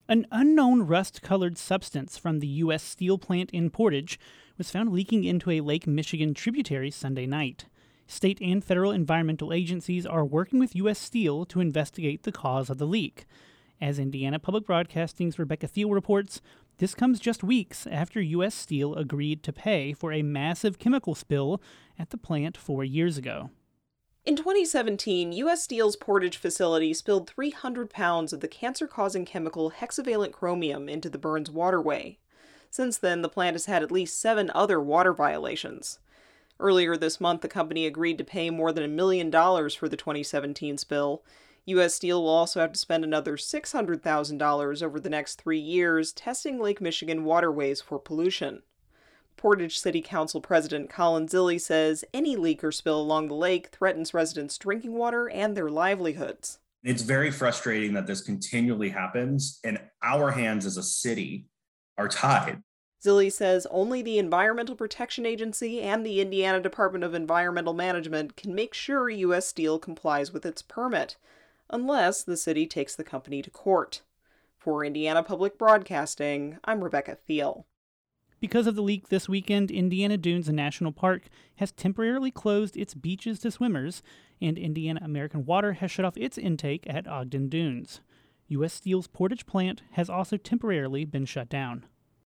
An unknown rust-colored substance from the U.S. Steel plant in Portage was found leaking into a Lake Michigan tributary Sunday night. State and federal environmental agencies are working with U.S. Steel to investigate the cause of the leak. As Indiana Public Broadcasting's Rebecca Thiel reports, this comes just weeks after U.S. Steel agreed to pay for a massive chemical spill at the plant 4 years ago. In 2017, U.S. Steel's Portage facility spilled 300 pounds of the cancer-causing chemical hexavalent chromium into the Burns waterway. Since then, the plant has had at least 7 other water violations. Earlier this month, the company agreed to pay more than $1 million for the 2017 spill. U.S. Steel will also have to spend another $600,000 over the next 3 years testing Lake Michigan waterways for pollution. Portage City Council President Colin Zille says any leak or spill along the lake threatens residents' drinking water and their livelihoods. It's very frustrating that this continually happens, and our hands as a city are tied. Zille says only the Environmental Protection Agency and the Indiana Department of Environmental Management can make sure U.S. Steel complies with its permit, unless the city takes the company to court. For Indiana Public Broadcasting, I'm Rebecca Thiel. Because of the leak this weekend, Indiana Dunes National Park has temporarily closed its beaches to swimmers, and Indiana American Water has shut off its intake at Ogden Dunes. U.S. Steel's Portage plant has also temporarily been shut down.